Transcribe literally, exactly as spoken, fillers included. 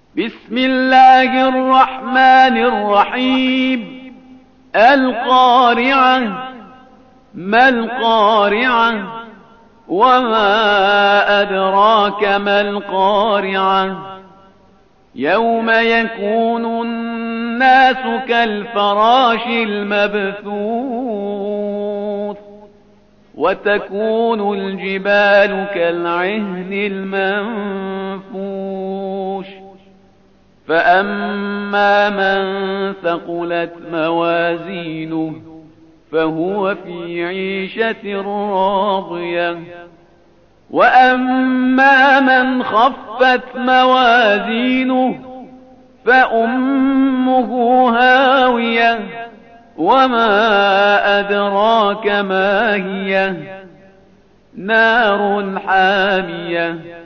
بسم الله الرحمن الرحيم القارعة ما القارعة وما أدراك ما القارعة يوم يكون الناس كالفراش المبثوث وتكون الجبال كالعهن المنفوش فأما من ثقلت موازينه فهو في عيشة راضية وأما من خفت موازينه فأمه هاوية وما أدراك ما هي نار حامية